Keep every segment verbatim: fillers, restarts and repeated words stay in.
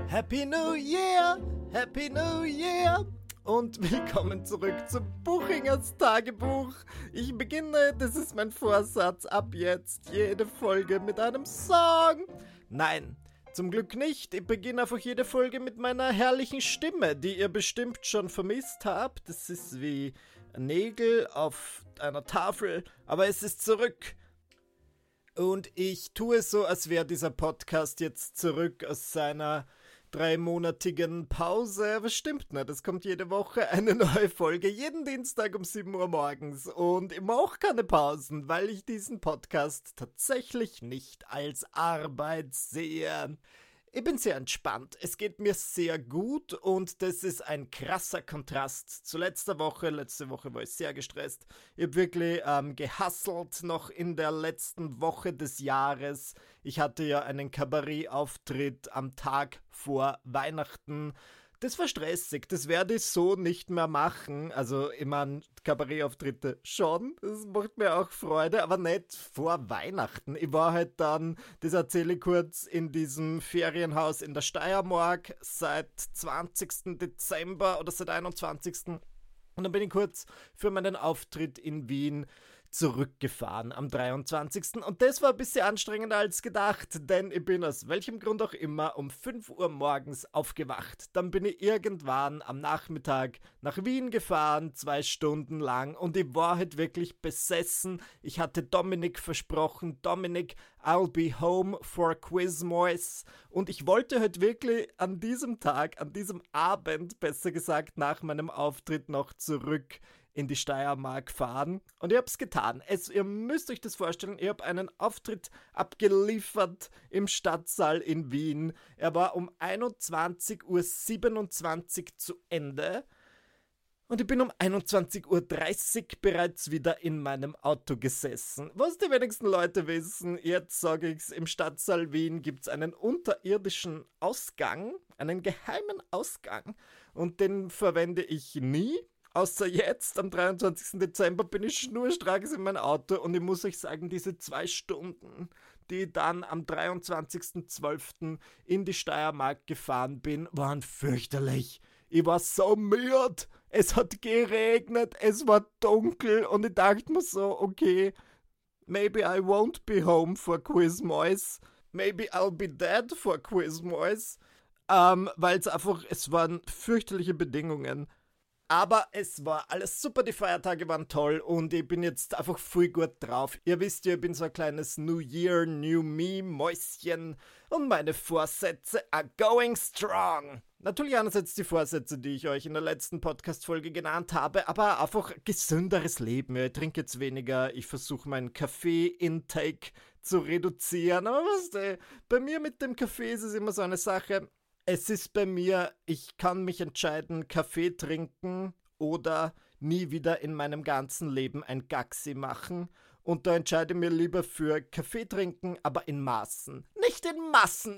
Happy New Year! Happy New Year! Und willkommen zurück zum Buchingers Tagebuch. Ich beginne, das ist mein Vorsatz, ab jetzt jede Folge mit einem Song. Nein, zum Glück nicht. Ich beginne einfach jede Folge mit meiner herrlichen Stimme, die ihr bestimmt schon vermisst habt. Das ist wie Nägel auf einer Tafel, aber es ist zurück. Und ich tue so, als wäre dieser Podcast jetzt zurück aus seiner dreimonatigen Pause. Aber stimmt nicht, es kommt jede Woche eine neue Folge, jeden Dienstag um sieben Uhr morgens. Und ich mache keine Pausen, weil ich diesen Podcast tatsächlich nicht als Arbeit sehe. Ich bin sehr entspannt, es geht mir sehr gut und das ist ein krasser Kontrast zu letzter Woche. Letzte Woche war ich sehr gestresst. Ich habe wirklich ähm, gehustelt noch in der letzten Woche des Jahres. Ich hatte ja einen Kabarettauftritt am Tag vor Weihnachten. Das war stressig, das werde ich so nicht mehr machen. Also, ich meine, Kabarettauftritte schon, das macht mir auch Freude, aber nicht vor Weihnachten. Ich war halt dann, das erzähle ich kurz, in diesem Ferienhaus in der Steiermark seit zwanzigsten Dezember oder seit einundzwanzigsten Und dann bin ich kurz für meinen Auftritt in Wien zurückgefahren am dreiundzwanzigsten Und das war ein bisschen anstrengender als gedacht, denn ich bin aus welchem Grund auch immer um fünf Uhr morgens aufgewacht. Dann bin ich irgendwann am Nachmittag nach Wien gefahren, zwei Stunden lang, und ich war halt wirklich besessen. Ich hatte Dominik versprochen, Dominik, I'll be home for Quizmois, und ich wollte halt wirklich an diesem Tag, an diesem Abend, besser gesagt, nach meinem Auftritt noch zurück in die Steiermark fahren. Und ich hab's getan. Es, ihr müsst euch das vorstellen, ich habe einen Auftritt abgeliefert im Stadtsaal in Wien. Er war um einundzwanzig Uhr siebenundzwanzig zu Ende. Und ich bin um einundzwanzig Uhr dreißig bereits wieder in meinem Auto gesessen. Was die wenigsten Leute wissen, jetzt sage ich's, im Stadtsaal Wien gibt's einen unterirdischen Ausgang, einen geheimen Ausgang. Und den verwende ich nie. Außer jetzt, am dreiundzwanzigsten Dezember, bin ich schnurstracks in mein Auto, und ich muss euch sagen, diese zwei Stunden, die ich dann am dreiundzwanzigsten zwölften in die Steiermark gefahren bin, waren fürchterlich. Ich war so müde, es hat geregnet, es war dunkel, und ich dachte mir so, okay, maybe I won't be home for Quizmois, maybe I'll be dead for Quizmois, ähm, weil es einfach, es waren fürchterliche Bedingungen. Aber es war alles super, die Feiertage waren toll, und ich bin jetzt einfach voll gut drauf. Ihr wisst ja, ich bin so ein kleines New Year, New Me Mäuschen, und meine Vorsätze are going strong. Natürlich einerseits die Vorsätze, die ich euch in der letzten Podcast-Folge genannt habe, aber einfach gesünderes Leben. Ich trinke jetzt weniger, ich versuche meinen Kaffee-Intake zu reduzieren. Aber was, ey, bei mir mit dem Kaffee ist es immer so eine Sache. Es ist bei mir, ich kann mich entscheiden, Kaffee trinken oder nie wieder in meinem ganzen Leben ein Gaxi machen. Und da entscheide ich mir lieber für Kaffee trinken, aber in Maßen. Nicht in Massen.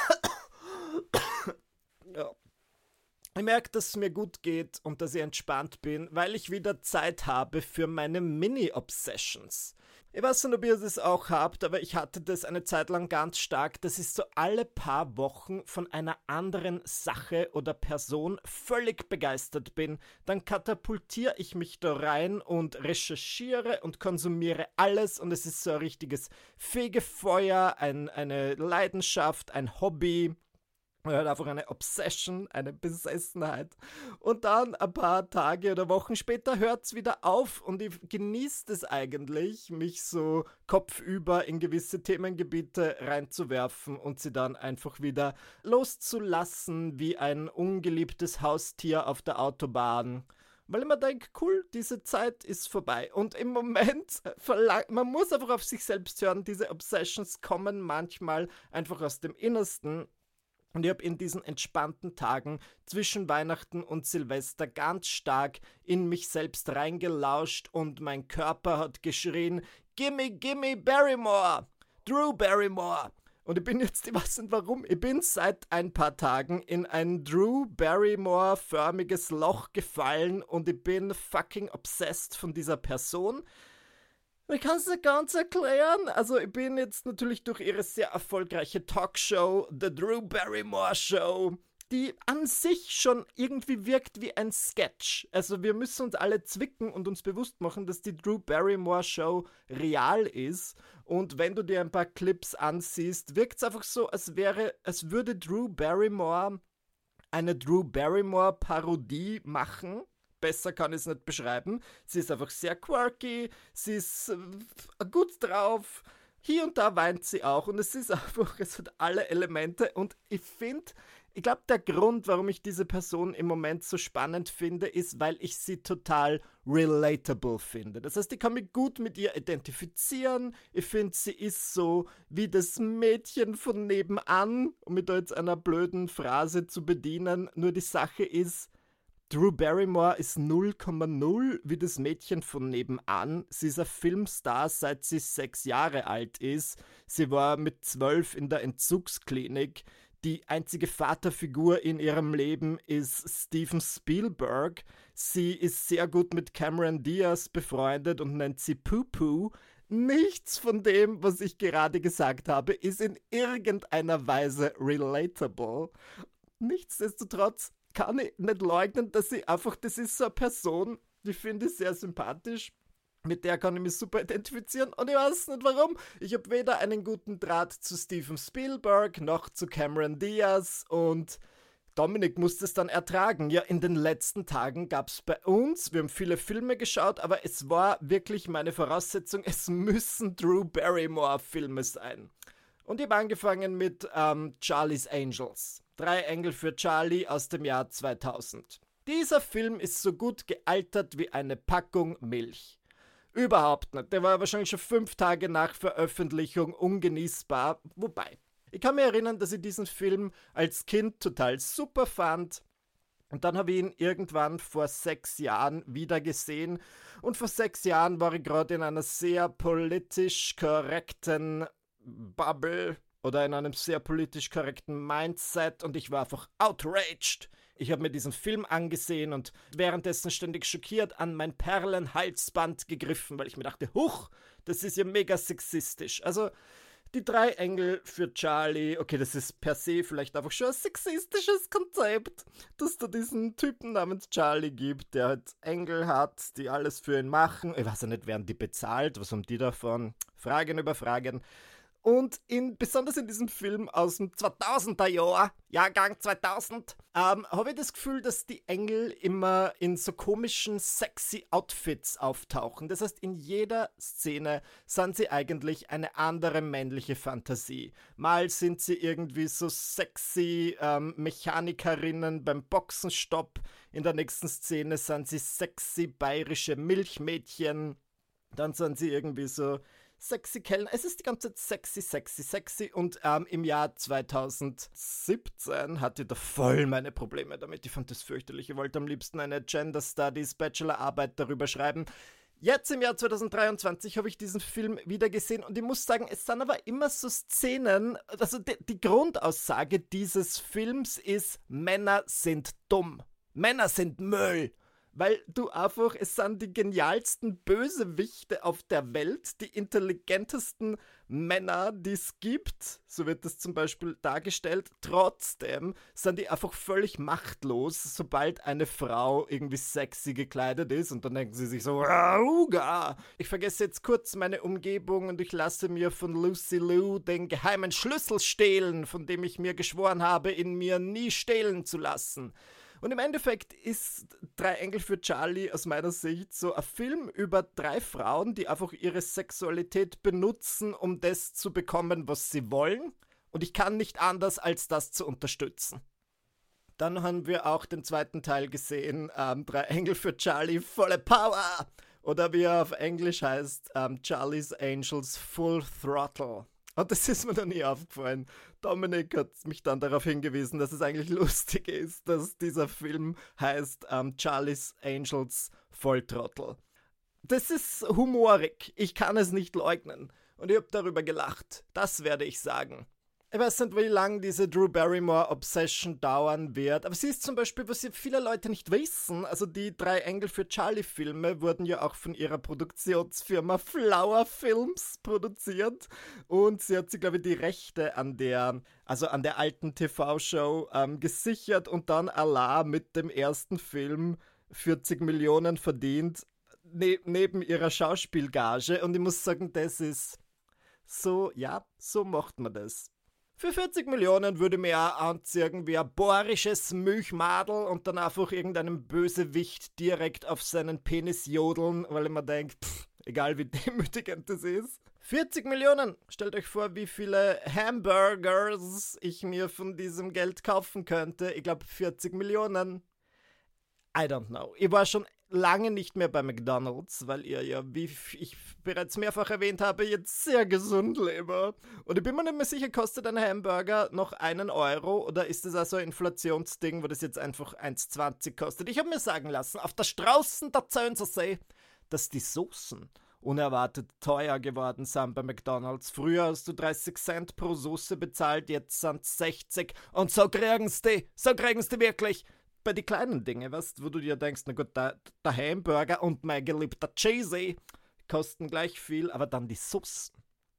Ja. Ich merke, dass es mir gut geht und dass ich entspannt bin, weil ich wieder Zeit habe für meine Mini-Obsessions. Ich weiß nicht, ob ihr das auch habt, aber ich hatte das eine Zeit lang ganz stark, dass ich so alle paar Wochen von einer anderen Sache oder Person völlig begeistert bin. Dann katapultiere ich mich da rein und recherchiere und konsumiere alles, und es ist so ein richtiges Fegefeuer, ein, eine Leidenschaft, ein Hobby. Oder einfach eine Obsession, eine Besessenheit. Und dann ein paar Tage oder Wochen später hört es wieder auf, und ich genieße es eigentlich, mich so kopfüber in gewisse Themengebiete reinzuwerfen und sie dann einfach wieder loszulassen wie ein ungeliebtes Haustier auf der Autobahn. Weil ich mir denke, cool, diese Zeit ist vorbei. Und im Moment, verlang- man muss einfach auf sich selbst hören, diese Obsessions kommen manchmal einfach aus dem Innersten. Und ich habe in diesen entspannten Tagen zwischen Weihnachten und Silvester ganz stark in mich selbst reingelauscht, und mein Körper hat geschrien, Gimme, gimme Barrymore, Drew Barrymore. Und ich bin jetzt, ich weiß nicht warum, ich bin seit ein paar Tagen in ein Drew Barrymore-förmiges Loch gefallen, und ich bin fucking obsessed von dieser Person. Ich kann es nicht ganz erklären. Also ich bin jetzt natürlich durch ihre sehr erfolgreiche Talkshow, The Drew Barrymore Show, die an sich schon irgendwie wirkt wie ein Sketch. Also wir müssen uns alle zwicken und uns bewusst machen, dass die Drew Barrymore Show real ist. Und wenn du dir ein paar Clips ansiehst, wirkt es einfach so, als wäre, als würde Drew Barrymore eine Drew Barrymore Parodie machen. Besser kann ich es nicht beschreiben. Sie ist einfach sehr quirky, sie ist äh, gut drauf. Hier und da weint sie auch und es ist einfach, es hat alle Elemente und ich finde, ich glaube, der Grund, warum ich diese Person im Moment so spannend finde, ist, weil ich sie total relatable finde. Das heißt, ich kann mich gut mit ihr identifizieren. Ich finde, sie ist so wie das Mädchen von nebenan, um mit jetzt einer blöden Phrase zu bedienen. Nur die Sache ist, Drew Barrymore ist null Komma null wie das Mädchen von nebenan. Sie ist ein Filmstar, seit sie sechs Jahre alt ist. Sie war mit zwölf in der Entzugsklinik. Die einzige Vaterfigur in ihrem Leben ist Steven Spielberg. Sie ist sehr gut mit Cameron Diaz befreundet und nennt sie Poo-Poo. Nichts von dem, was ich gerade gesagt habe, ist in irgendeiner Weise relatable. Nichtsdestotrotz kann ich nicht leugnen, dass sie einfach, das ist so eine Person, die finde ich sehr sympathisch. Mit der kann ich mich super identifizieren und ich weiß nicht warum. Ich habe weder einen guten Draht zu Steven Spielberg noch zu Cameron Diaz und Dominik musste es dann ertragen. Ja, in den letzten Tagen gab es bei uns, wir haben viele Filme geschaut, aber es war wirklich meine Voraussetzung, es müssen Drew Barrymore Filme sein. Und ich habe angefangen mit ähm, Charlie's Angels. Drei Engel für Charlie aus dem Jahr zweitausend. Dieser Film ist so gut gealtert wie eine Packung Milch. Überhaupt nicht. Der war wahrscheinlich schon fünf Tage nach Veröffentlichung ungenießbar. Wobei, ich kann mich erinnern, dass ich diesen Film als Kind total super fand. Und dann habe ich ihn irgendwann vor sechs Jahren wieder gesehen. Und vor sechs Jahren war ich gerade in einer sehr politisch korrekten Bubble oder in einem sehr politisch korrekten Mindset und ich war einfach outraged. Ich habe mir diesen Film angesehen und währenddessen ständig schockiert an mein Perlenhalsband gegriffen, weil ich mir dachte, huch, das ist ja mega sexistisch. Also die drei Engel für Charlie, okay, das ist per se vielleicht einfach schon ein sexistisches Konzept, dass da diesen Typen namens Charlie gibt, der halt Engel hat, die alles für ihn machen. Ich weiß ja nicht, werden die bezahlt, was haben die davon? Fragen über Fragen. Und in, besonders in diesem Film aus dem zweitausender Jahr, Jahrgang zweitausend, ähm, habe ich das Gefühl, dass die Engel immer in so komischen, sexy Outfits auftauchen. Das heißt, in jeder Szene sind sie eigentlich eine andere männliche Fantasie. Mal sind sie irgendwie so sexy ähm, Mechanikerinnen beim Boxenstopp. In der nächsten Szene sind sie sexy bayerische Milchmädchen. Dann sind sie irgendwie so sexy Kellner. Es ist die ganze Zeit sexy, sexy, sexy. Und ähm, im Jahr zweitausendsiebzehn hatte ich da voll meine Probleme damit. Ich fand das fürchterlich. Ich wollte am liebsten eine Gender Studies Bachelorarbeit darüber schreiben. Jetzt im Jahr zweitausenddreiundzwanzig habe ich diesen Film wieder gesehen und ich muss sagen, es sind aber immer so Szenen, also die, die Grundaussage dieses Films ist, Männer sind dumm. Männer sind Müll. Weil du einfach, es sind die genialsten Bösewichte auf der Welt, die intelligentesten Männer, die es gibt, so wird das zum Beispiel dargestellt. Trotzdem sind die einfach völlig machtlos, sobald eine Frau irgendwie sexy gekleidet ist und dann denken sie sich so, Auga! Ich vergesse jetzt kurz meine Umgebung und ich lasse mir von Lucy Liu den geheimen Schlüssel stehlen, von dem ich mir geschworen habe, ihn mir nie stehlen zu lassen. Und im Endeffekt ist Drei Engel für Charlie aus meiner Sicht so ein Film über drei Frauen, die einfach ihre Sexualität benutzen, um das zu bekommen, was sie wollen. Und ich kann nicht anders, als das zu unterstützen. Dann haben wir auch den zweiten Teil gesehen, ähm, Drei Engel für Charlie, volle Power! Oder wie er auf Englisch heißt, ähm, Charlie's Angels Full Throttle. Und das ist mir dann nie aufgefallen. Dominik hat mich dann darauf hingewiesen, dass es eigentlich lustig ist, dass dieser Film heißt ähm, Charlie's Angels Volltrottel. Das ist humorig. Ich kann es nicht leugnen. Und ich habe darüber gelacht. Das werde ich sagen. Ich weiß nicht, wie lange diese Drew Barrymore-Obsession dauern wird, aber sie ist zum Beispiel, was viele Leute nicht wissen, also die drei Engel für Charlie-Filme wurden ja auch von ihrer Produktionsfirma Flower Films produziert und sie hat sich, glaube ich, die Rechte an der, also an der alten T V-Show ähm, gesichert und dann Allah mit dem ersten Film vierzig Millionen verdient, ne- neben ihrer Schauspielgage, und ich muss sagen, das ist so, ja, so macht man das. Für vierzig Millionen würde mir auch anziehen wie ein bohrisches Milchmadel und dann einfach irgendeinem Bösewicht direkt auf seinen Penis jodeln, weil ich mir denke, pff, egal wie demütigend das ist. vierzig Millionen! Stellt euch vor, wie viele Hamburgers ich mir von diesem Geld kaufen könnte. Ich glaube vierzig Millionen. I don't know. Ich war schon lange nicht mehr bei McDonald's, weil ihr ja, wie ich bereits mehrfach erwähnt habe, jetzt sehr gesund lebe. Und ich bin mir nicht mehr sicher, kostet ein Hamburger noch einen Euro oder ist das also ein Inflationsding, wo das jetzt einfach eins zwanzig kostet? Ich habe mir sagen lassen, auf der Straußen der Zönsersee, dass die Soßen unerwartet teuer geworden sind bei McDonald's. Früher hast du dreißig Cent pro Soße bezahlt, jetzt sind es sechzig. Und so kriegen's die, so kriegen's die wirklich. Bei den kleinen Dingen, weißt, wo du dir denkst, na gut, der, der Hamburger und mein geliebter Cheesy kosten gleich viel, aber dann die Soßen.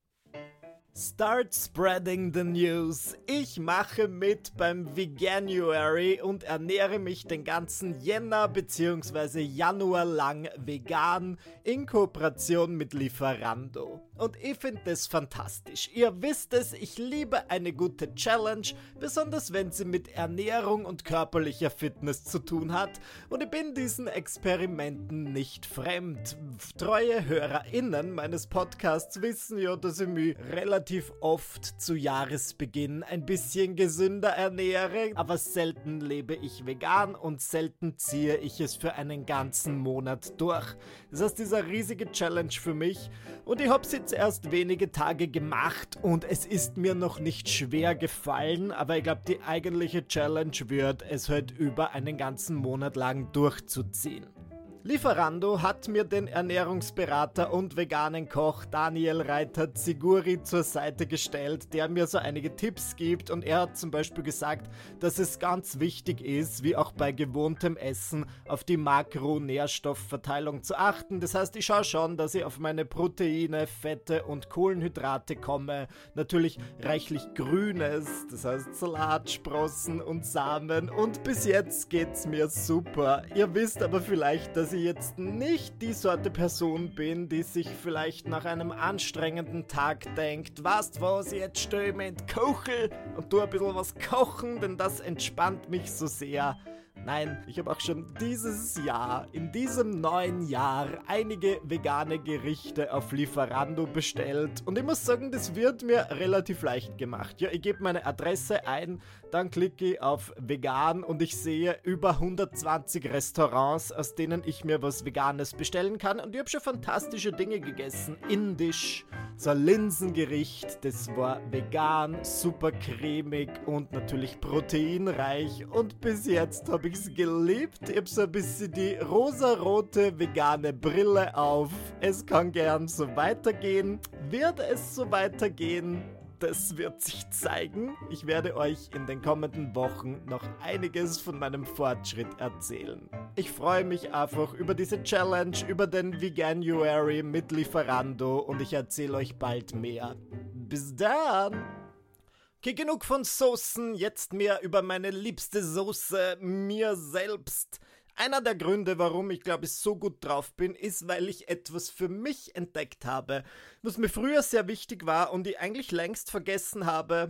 Start spreading the news. Ich mache mit beim Veganuary und ernähre mich den ganzen Jänner bzw. Januar lang vegan in Kooperation mit Lieferando. Und ich finde das fantastisch. Ihr wisst es, ich liebe eine gute Challenge, besonders wenn sie mit Ernährung und körperlicher Fitness zu tun hat. Und ich bin diesen Experimenten nicht fremd. Treue HörerInnen meines Podcasts wissen ja, dass ich mich relativ oft zu Jahresbeginn ein bisschen gesünder ernähre, aber selten lebe ich vegan und selten ziehe ich es für einen ganzen Monat durch. Das heißt, dieser riesige Challenge für mich, und ich habe es jetzt erst wenige Tage gemacht und es ist mir noch nicht schwer gefallen, aber ich glaube, die eigentliche Challenge wird es halt über einen ganzen Monat lang durchzuziehen. Lieferando hat mir den Ernährungsberater und veganen Koch Daniel Reiter-Ziguri zur Seite gestellt, der mir so einige Tipps gibt, und er hat zum Beispiel gesagt, dass es ganz wichtig ist, wie auch bei gewohntem Essen, auf die Makronährstoffverteilung zu achten. Das heißt, ich schaue schon, dass ich auf meine Proteine, Fette und Kohlenhydrate komme. Natürlich reichlich Grünes, das heißt Salat, Sprossen und Samen, und bis jetzt geht's mir super. Ihr wisst aber vielleicht, dass ich jetzt nicht die Sorte Person bin, die sich vielleicht nach einem anstrengenden Tag denkt, weißt was, jetzt stell ich mir in die Kuchel und tu ein bisschen was kochen, denn das entspannt mich so sehr. Nein, ich habe auch schon dieses Jahr, in diesem neuen Jahr, einige vegane Gerichte auf Lieferando bestellt. Und ich muss sagen, das wird mir relativ leicht gemacht. Ja, ich gebe meine Adresse ein, dann klicke ich auf vegan und ich sehe über hundertzwanzig Restaurants, aus denen ich mir was Veganes bestellen kann. Und ich habe schon fantastische Dinge gegessen. Indisch, so ein Linsengericht, das war vegan, super cremig und natürlich proteinreich. Und bis jetzt habe ich es geliebt. Ich habe so ein bisschen die rosarote vegane Brille auf. Es kann gern so weitergehen. Wird es so weitergehen? Das wird sich zeigen. Ich werde euch in den kommenden Wochen noch einiges von meinem Fortschritt erzählen. Ich freue mich einfach über diese Challenge, über den Veganuary mit Lieferando, und ich erzähle euch bald mehr. Bis dann! Okay, genug von Soßen, jetzt mehr über meine liebste Soße, mir selbst. Einer der Gründe, warum ich glaube ich so gut drauf bin, ist, weil ich etwas für mich entdeckt habe, was mir früher sehr wichtig war und ich eigentlich längst vergessen habe.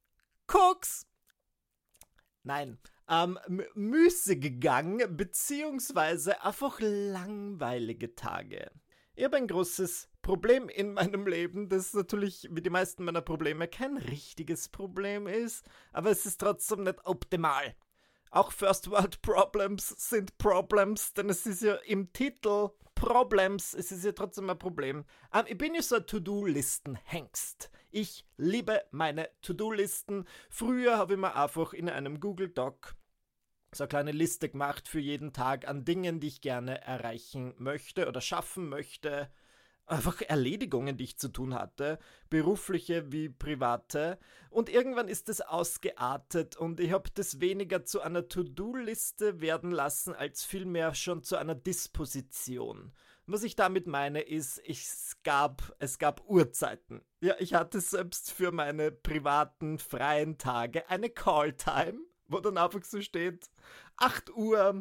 Koks! Nein, ähm, müßigggang beziehungsweise einfach langweilige Tage. Ich habe ein großes Problem in meinem Leben, das natürlich wie die meisten meiner Probleme kein richtiges Problem ist, aber es ist trotzdem nicht optimal. Auch First World Problems sind Problems, denn es ist ja im Titel Problems, es ist ja trotzdem ein Problem. Ähm, ich bin ja so ein To-Do-Listen-Hengst. Ich liebe meine To-Do-Listen. Früher habe ich mir einfach in einem Google Doc so eine kleine Liste gemacht für jeden Tag an Dingen, die ich gerne erreichen möchte oder schaffen möchte. einfach Erledigungen, die ich zu tun hatte, berufliche wie private. Und irgendwann ist es ausgeartet und ich habe das weniger zu einer To-Do-Liste werden lassen, als vielmehr schon zu einer Disposition. Was ich damit meine, ist, es gab, es gab Uhrzeiten. Ja, ich hatte selbst für meine privaten, freien Tage eine Call-Time, wo dann einfach so steht, acht Uhr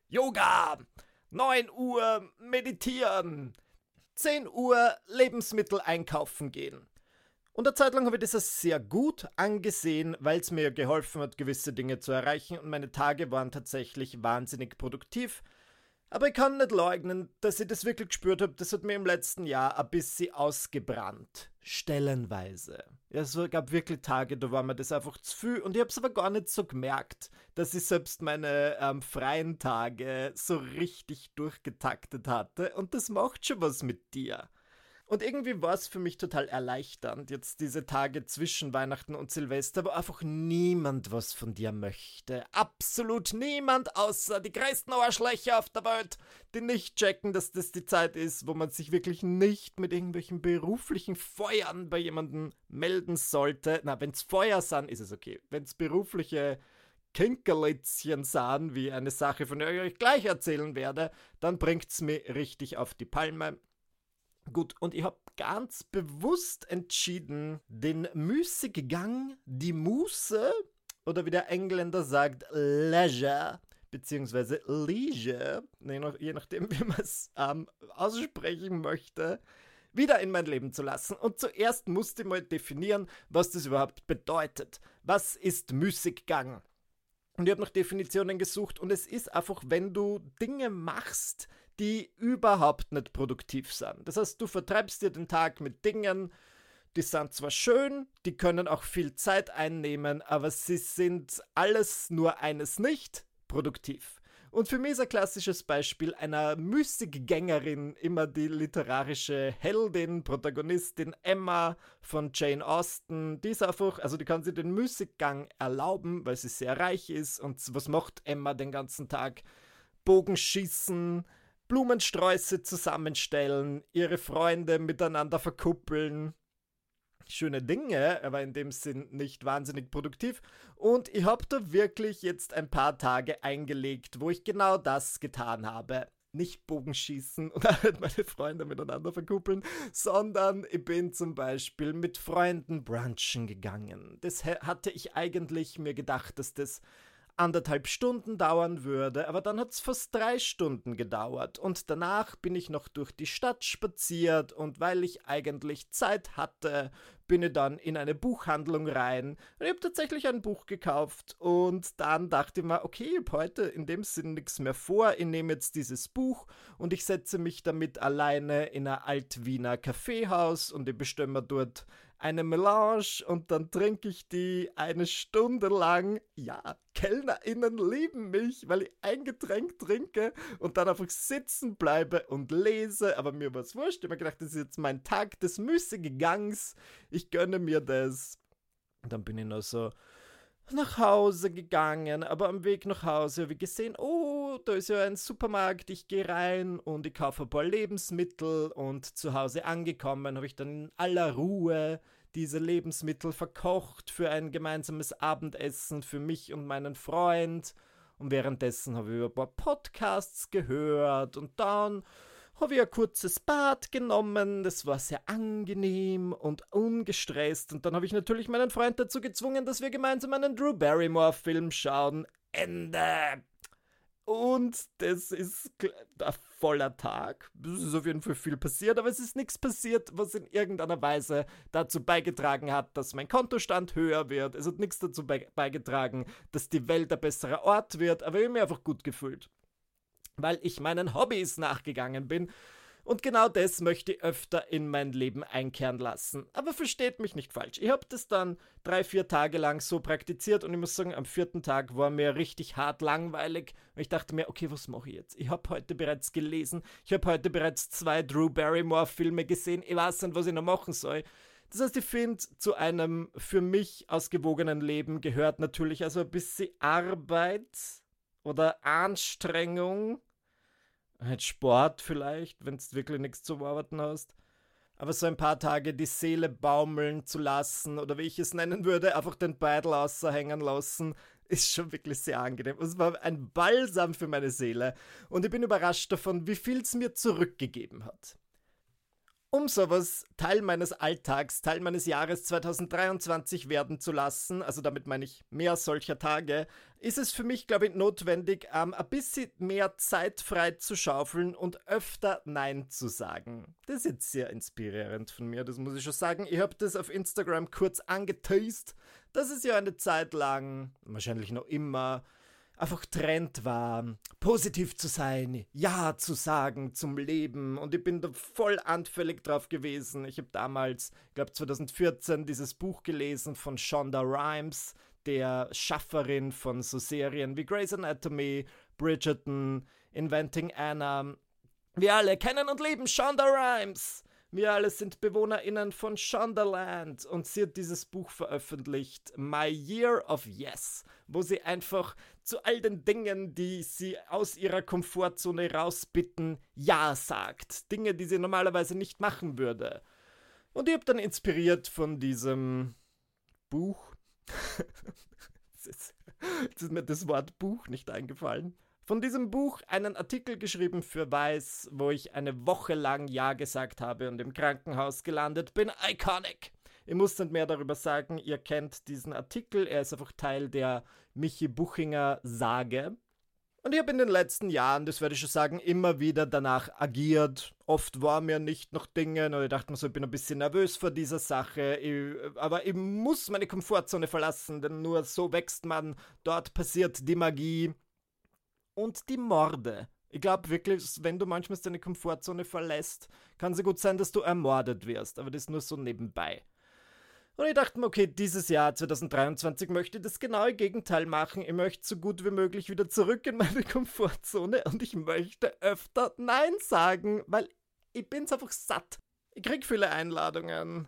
Yoga, neun Uhr meditieren, zehn Uhr Lebensmittel einkaufen gehen. Und eine Zeit lang habe ich das als sehr gut angesehen, weil es mir geholfen hat, gewisse Dinge zu erreichen und meine Tage waren tatsächlich wahnsinnig produktiv. Aber ich kann nicht leugnen, dass ich das wirklich gespürt habe, das hat mir im letzten Jahr ein bisschen ausgebrannt. Stellenweise. Ja, es gab wirklich Tage, da war mir das einfach zu viel und ich habe es aber gar nicht so gemerkt, dass ich selbst meine ähm, freien Tage so richtig durchgetaktet hatte und das macht schon was mit dir. Und irgendwie war es für mich total erleichternd, jetzt diese Tage zwischen Weihnachten und Silvester, wo einfach niemand was von dir möchte. Absolut niemand, außer die größten Arschlöcher auf der Welt, die nicht checken, dass das die Zeit ist, wo man sich wirklich nicht mit irgendwelchen beruflichen Feuern bei jemandem melden sollte. Na, wenn's Feuer sind, ist es okay. Wenn's berufliche Kinkerlitzchen sahen, wie eine Sache, von der ich euch gleich erzählen werde, dann bringt's mir richtig auf die Palme. Gut, und ich habe ganz bewusst entschieden, den Müßiggang, die Muße, oder wie der Engländer sagt, Leisure, beziehungsweise Leisure, je nachdem, wie man es ähm, aussprechen möchte, wieder in mein Leben zu lassen. Und zuerst musste ich mal definieren, was das überhaupt bedeutet. Was ist Müßiggang? Und ich habe nach Definitionen gesucht und es ist einfach, wenn du Dinge machst, die überhaupt nicht produktiv sind. Das heißt, du vertreibst dir den Tag mit Dingen, die sind zwar schön, die können auch viel Zeit einnehmen, aber sie sind alles nur eines nicht produktiv. Und für mich ist ein klassisches Beispiel einer Müßiggängerin immer die literarische Heldin, Protagonistin Emma von Jane Austen. Die ist einfach, also die kann sich den Müßiggang erlauben, weil sie sehr reich ist. Und was macht Emma den ganzen Tag? Bogenschießen, Blumensträuße zusammenstellen, ihre Freunde miteinander verkuppeln. Schöne Dinge, aber in dem Sinn nicht wahnsinnig produktiv. Und ich habe da wirklich jetzt ein paar Tage eingelegt, wo ich genau das getan habe. Nicht Bogenschießen und halt meine Freunde miteinander verkuppeln, sondern ich bin zum Beispiel mit Freunden brunchen gegangen. Das hatte ich eigentlich mir gedacht, dass das anderthalb Stunden dauern würde, aber dann hat es fast drei Stunden gedauert und danach bin ich noch durch die Stadt spaziert und weil ich eigentlich Zeit hatte, bin ich dann in eine Buchhandlung rein und ich habe tatsächlich ein Buch gekauft und dann dachte ich mir, okay, ich habe heute in dem Sinn nichts mehr vor, ich nehme jetzt dieses Buch und ich setze mich damit alleine in ein Alt-Wiener Kaffeehaus und ich bestelle mir dort eine Melange und dann trinke ich die eine Stunde lang. Ja, KellnerInnen lieben mich, weil ich ein Getränk trinke und dann einfach sitzen bleibe und lese. Aber mir war es wurscht. Ich habe mir gedacht, das ist jetzt mein Tag des Müßiggangs. Ich gönne mir das. Und dann bin ich noch so nach Hause gegangen, aber am Weg nach Hause habe ich gesehen, oh, da ist ja ein Supermarkt, ich gehe rein und ich kaufe ein paar Lebensmittel und zu Hause angekommen habe ich dann in aller Ruhe diese Lebensmittel verkocht für ein gemeinsames Abendessen für mich und meinen Freund und währenddessen habe ich ein paar Podcasts gehört und dann habe ich ein kurzes Bad genommen, das war sehr angenehm und ungestresst und dann habe ich natürlich meinen Freund dazu gezwungen, dass wir gemeinsam einen Drew Barrymore-Film schauen. Ende! Und das ist ein voller Tag. Es ist auf jeden Fall viel passiert, aber es ist nichts passiert, was in irgendeiner Weise dazu beigetragen hat, dass mein Kontostand höher wird. Es hat nichts dazu beigetragen, dass die Welt ein besserer Ort wird, aber ich habe mich einfach gut gefühlt, weil ich meinen Hobbys nachgegangen bin. Und genau das möchte ich öfter in mein Leben einkehren lassen. Aber versteht mich nicht falsch. Ich habe das dann drei, vier Tage lang so praktiziert und ich muss sagen, am vierten Tag war mir richtig hart langweilig. Und ich dachte mir, okay, was mache ich jetzt? Ich habe heute bereits gelesen, ich habe heute bereits zwei Drew Barrymore Filme gesehen. Ich weiß nicht, was ich noch machen soll. Das heißt, ich finde, zu einem für mich ausgewogenen Leben gehört natürlich also ein bisschen Arbeit oder Anstrengung. Halt Sport vielleicht, wenn du wirklich nichts zu arbeiten hast. Aber so ein paar Tage die Seele baumeln zu lassen oder wie ich es nennen würde, einfach den Beidel außerhängen lassen, ist schon wirklich sehr angenehm. Es war ein Balsam für meine Seele und ich bin überrascht davon, wie viel es mir zurückgegeben hat. Um sowas Teil meines Alltags, Teil meines Jahres zweitausenddreiundzwanzig werden zu lassen, also damit meine ich mehr solcher Tage, ist es für mich, glaube ich, notwendig, ähm, ein bisschen mehr Zeit frei zu schaufeln und öfter Nein zu sagen. Das ist jetzt sehr inspirierend von mir, das muss ich schon sagen. Ich habe das auf Instagram kurz angeteased, dass es ja eine Zeit lang, wahrscheinlich noch immer, einfach Trend war, positiv zu sein, Ja zu sagen zum Leben und ich bin da voll anfällig drauf gewesen. Ich habe damals, ich glaube zweitausendvierzehn, dieses Buch gelesen von Shonda Rhimes, der Schafferin von so Serien wie Grey's Anatomy, Bridgerton, Inventing Anna. Wir alle kennen und lieben Shonda Rhimes. Wir alle sind BewohnerInnen von Shondaland und sie hat dieses Buch veröffentlicht, My Year of Yes, wo sie einfach zu all den Dingen, die sie aus ihrer Komfortzone rausbitten, Ja sagt. Dinge, die sie normalerweise nicht machen würde. Und ich habe dann inspiriert von diesem Buch, jetzt ist, jetzt ist mir das Wort Buch nicht eingefallen, von diesem Buch einen Artikel geschrieben für Weiß, wo ich eine Woche lang Ja gesagt habe und im Krankenhaus gelandet bin. Iconic! Ich muss nicht mehr darüber sagen, ihr kennt diesen Artikel, er ist einfach Teil der Michi Buchinger Sage. Und ich habe in den letzten Jahren, das werde ich schon sagen, immer wieder danach agiert. Oft war mir nicht nach Dingen und ich dachte mir so, ich bin ein bisschen nervös vor dieser Sache. Ich, aber ich muss meine Komfortzone verlassen, denn nur so wächst man. Dort passiert die Magie. Und die Morde. Ich glaube wirklich, wenn du manchmal deine Komfortzone verlässt, kann es gut sein, dass du ermordet wirst. Aber das ist nur so nebenbei. Und ich dachte mir, okay, dieses Jahr zweitausenddreiundzwanzig möchte ich das genaue Gegenteil machen. Ich möchte so gut wie möglich wieder zurück in meine Komfortzone und ich möchte öfter Nein sagen, weil ich bin's einfach satt. Ich krieg viele Einladungen.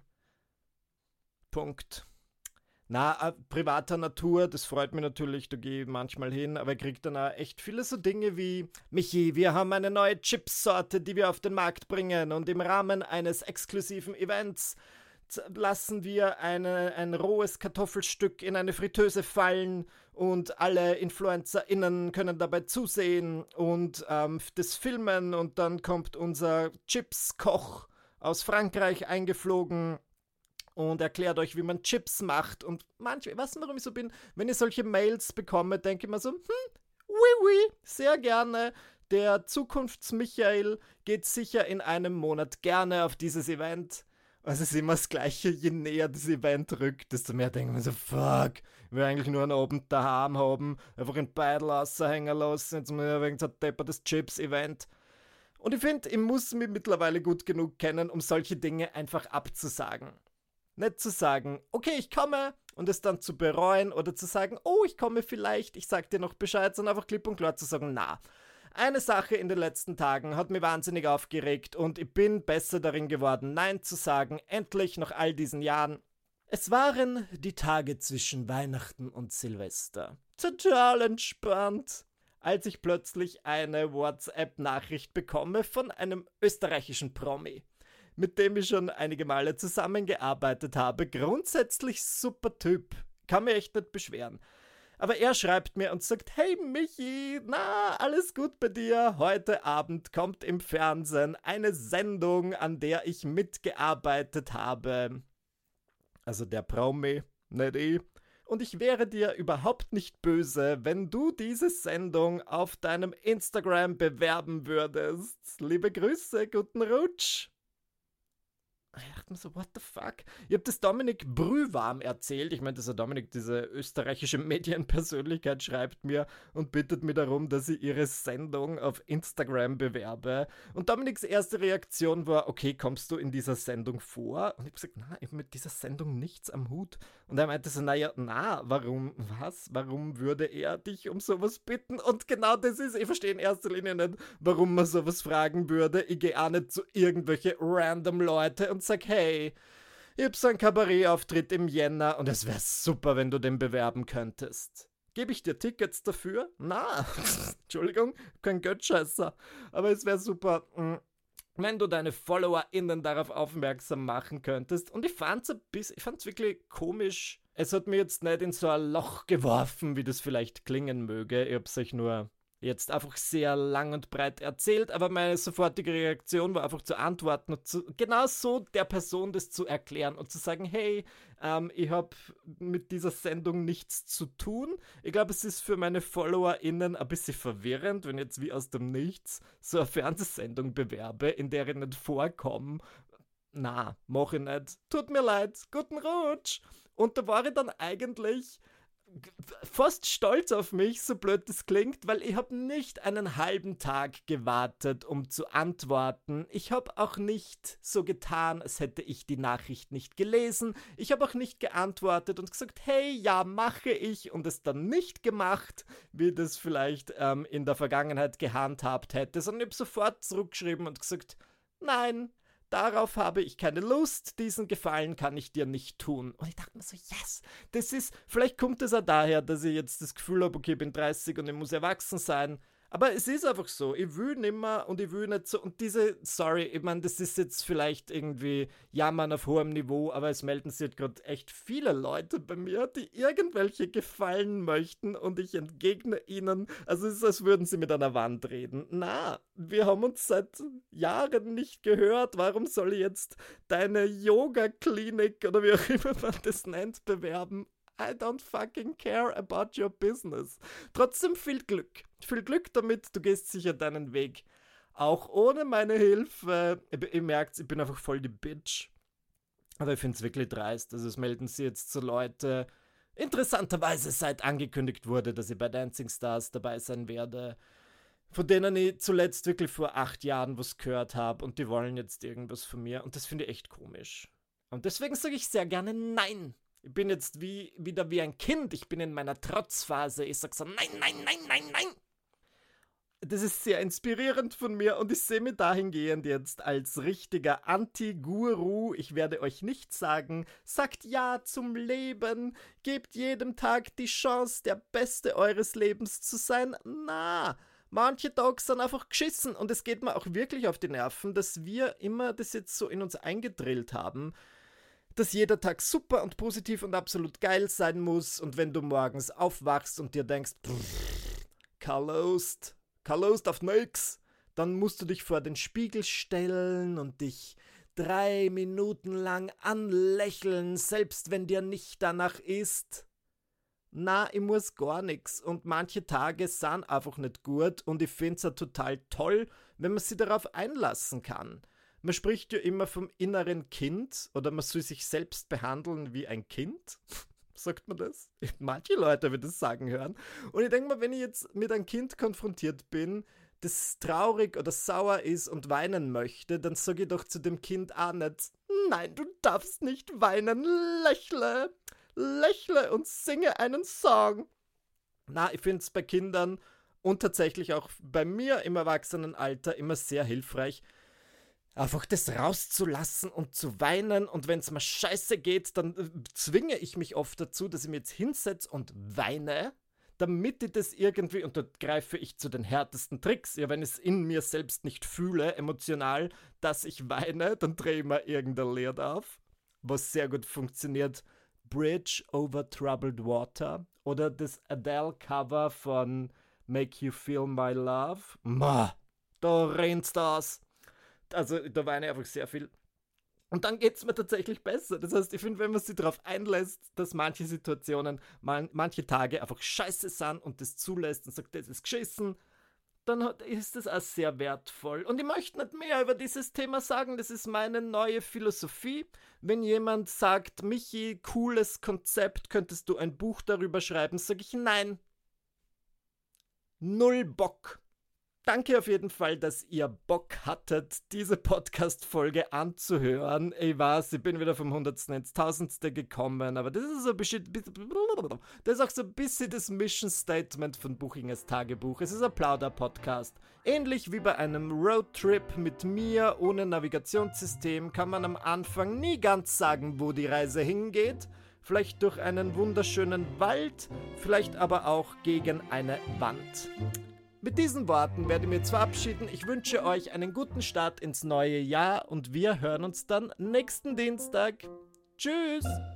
Punkt. Na, privater Natur, das freut mich natürlich, da gehe ich manchmal hin, aber ich kriege dann auch echt viele so Dinge wie Michi, wir haben eine neue Chipsorte, die wir auf den Markt bringen und im Rahmen eines exklusiven Events lassen wir eine, ein rohes Kartoffelstück in eine Fritteuse fallen und alle InfluencerInnen können dabei zusehen und ähm, das filmen und dann kommt unser Chips-Koch aus Frankreich eingeflogen und erklärt euch, wie man Chips macht. Und manchmal, ich weiß nicht, warum ich so bin, wenn ich solche Mails bekomme, denke ich mir so, hm, oui, oui, sehr gerne. Der Zukunfts-Michael geht sicher in einem Monat gerne auf dieses Event. Also es ist immer das Gleiche, je näher das Event rückt, desto mehr denke ich mir so, fuck, ich will eigentlich nur einen Abend daheim haben, einfach in Beidel raushängen lassen, jetzt mal wegen so ein deppertes Chips-Event. Und ich finde, ich muss mich mittlerweile gut genug kennen, um solche Dinge einfach abzusagen. Nicht zu sagen, okay, ich komme und es dann zu bereuen oder zu sagen, oh, ich komme vielleicht, ich sag dir noch Bescheid, sondern einfach klipp und klar zu sagen, na. Eine Sache in den letzten Tagen hat mich wahnsinnig aufgeregt und ich bin besser darin geworden, Nein zu sagen, endlich nach all diesen Jahren. Es waren die Tage zwischen Weihnachten und Silvester. Total entspannt. Als ich plötzlich eine WhatsApp-Nachricht bekomme von einem österreichischen Promi, mit dem ich schon einige Male zusammengearbeitet habe. Grundsätzlich super Typ. Kann mich echt nicht beschweren. Aber er schreibt mir und sagt, hey Michi, na, alles gut bei dir? Heute Abend kommt im Fernsehen eine Sendung, an der ich mitgearbeitet habe. Also der Promi, nicht ich. Und ich wäre dir überhaupt nicht böse, wenn du diese Sendung auf deinem Instagram bewerben würdest. Liebe Grüße, guten Rutsch. Ich dachte mir so, what the fuck? Ich habe das Dominik Brühwarm erzählt. Ich meine, dieser Dominik, diese österreichische Medienpersönlichkeit, schreibt mir und bittet mir darum, dass ich ihre Sendung auf Instagram bewerbe. Und Dominiks erste Reaktion war, okay, kommst du in dieser Sendung vor? Und ich habe gesagt, na, ich habe mit dieser Sendung nichts am Hut. Und er meinte so, naja, na, warum, was? Warum würde er dich um sowas bitten? Und genau das ist, ich verstehe in erster Linie nicht, warum man sowas fragen würde. Ich gehe auch nicht zu irgendwelche random Leute und sag, hey, ich hab so einen Kabarettauftritt im Jänner und es wäre super, wenn du den bewerben könntest. Gebe ich dir Tickets dafür? Na, Entschuldigung, kein Göttscheißer, aber es wäre super. wenn du deine FollowerInnen darauf aufmerksam machen könntest. Und ich fand's ein bisschen, ich fand's wirklich komisch. Es hat mir jetzt nicht in so ein Loch geworfen, wie das vielleicht klingen möge. Ich hab's euch nur jetzt einfach sehr lang und breit erzählt, aber meine sofortige Reaktion war einfach zu antworten und zu, genau so der Person das zu erklären und zu sagen, hey, ähm, ich habe mit dieser Sendung nichts zu tun. Ich glaube, es ist für meine FollowerInnen ein bisschen verwirrend, wenn jetzt wie aus dem Nichts so eine Fernsehsendung bewerbe, in der ich nicht vorkomme. Na, mach ich nicht. Tut mir leid. Guten Rutsch. Und da war ich dann eigentlich fast stolz auf mich, so blöd das klingt, weil ich habe nicht einen halben Tag gewartet, um zu antworten. Ich habe auch nicht so getan, als hätte ich die Nachricht nicht gelesen. Ich habe auch nicht geantwortet und gesagt, hey, ja, mache ich, und es dann nicht gemacht, wie das vielleicht ähm, in der Vergangenheit gehandhabt hätte, sondern ich habe sofort zurückgeschrieben und gesagt, nein, darauf habe ich keine Lust, diesen Gefallen kann ich dir nicht tun. Und ich dachte mir so, yes, das ist, vielleicht kommt es auch daher, dass ich jetzt das Gefühl habe, okay, ich bin dreißig und ich muss erwachsen sein. Aber es ist einfach so, ich will nimmer und ich will nicht so, und diese, sorry, ich meine, das ist jetzt vielleicht irgendwie Jammern auf hohem Niveau, aber es melden sich halt gerade echt viele Leute bei mir, die irgendwelche Gefallen möchten und ich entgegne ihnen, also es ist, als würden sie mit einer Wand reden. Na, wir haben uns seit Jahren nicht gehört, warum soll ich jetzt deine Yoga-Klinik oder wie auch immer man das nennt, bewerben? I don't fucking care about your business. Trotzdem viel Glück. Viel Glück damit, du gehst sicher deinen Weg. Auch ohne meine Hilfe. Ihr merkt, ich bin einfach voll die Bitch. Aber ich finde es wirklich dreist. Also es melden sich jetzt so Leute. Interessanterweise, seit angekündigt wurde, dass ich bei Dancing Stars dabei sein werde, von denen ich zuletzt wirklich vor acht Jahren was gehört habe und die wollen jetzt irgendwas von mir. Und das finde ich echt komisch. Und deswegen sage ich sehr gerne nein. Ich bin jetzt wie, wieder wie ein Kind. Ich bin in meiner Trotzphase. Ich sag so, nein, nein, nein, nein, nein. Das ist sehr inspirierend von mir und ich sehe mich dahingehend jetzt als richtiger Anti-Guru. Ich werde euch nicht sagen, sagt Ja zum Leben, gebt jedem Tag die Chance, der Beste eures Lebens zu sein. Na, manche Tage sind einfach geschissen und es geht mir auch wirklich auf die Nerven, dass wir immer das jetzt so in uns eingedrillt haben, dass jeder Tag super und positiv und absolut geil sein muss und wenn du morgens aufwachst und dir denkst, keine Lust, keine Lust auf nix, dann musst du dich vor den Spiegel stellen und dich drei Minuten lang anlächeln, selbst wenn dir nicht danach ist. Na, ich muss gar nix und manche Tage sind einfach nicht gut und ich find's ja total toll, wenn man sich darauf einlassen kann. Man spricht ja immer vom inneren Kind oder man soll sich selbst behandeln wie ein Kind. Sagt man das? Manche Leute würden das sagen hören. Und ich denke mal, wenn ich jetzt mit einem Kind konfrontiert bin, das traurig oder sauer ist und weinen möchte, dann sage ich doch zu dem Kind auch nicht, nein, du darfst nicht weinen, lächle, lächle und singe einen Song. Na, ich finde es bei Kindern und tatsächlich auch bei mir im Erwachsenenalter immer sehr hilfreich, einfach das rauszulassen und zu weinen und wenn es mir scheiße geht, dann äh, zwinge ich mich oft dazu, dass ich mich jetzt hinsetze und weine, damit ich das irgendwie, und dort greife ich zu den härtesten Tricks, ja, wenn ich es in mir selbst nicht fühle, emotional, dass ich weine, dann drehe ich mir irgendein Lied auf, was sehr gut funktioniert, Bridge over Troubled Water oder das Adele-Cover von Make You Feel My Love, ma, da rennt's das. Also da weine ich einfach sehr viel. Und dann geht es mir tatsächlich besser. Das heißt, ich finde, wenn man sich darauf einlässt, dass manche Situationen, man, manche Tage einfach scheiße sind und das zulässt und sagt, das ist geschissen, dann ist das auch sehr wertvoll. Und ich möchte nicht mehr über dieses Thema sagen, das ist meine neue Philosophie. Wenn jemand sagt, Michi, cooles Konzept, könntest du ein Buch darüber schreiben, sage ich nein. Null Bock. Danke auf jeden Fall, dass ihr Bock hattet, diese Podcast-Folge anzuhören. Ich weiß, ich bin wieder vom Hundertsten ins Tausendste gekommen, aber das ist so ein bisschen, das ist auch so ein bisschen das Mission Statement von Buchingers Tagebuch. Es ist ein Plauder-Podcast. Ähnlich wie bei einem Roadtrip mit mir ohne Navigationssystem kann man am Anfang nie ganz sagen, wo die Reise hingeht. Vielleicht durch einen wunderschönen Wald, vielleicht aber auch gegen eine Wand. Mit diesen Worten werde ich mich jetzt verabschieden. Ich wünsche euch einen guten Start ins neue Jahr und wir hören uns dann nächsten Dienstag. Tschüss!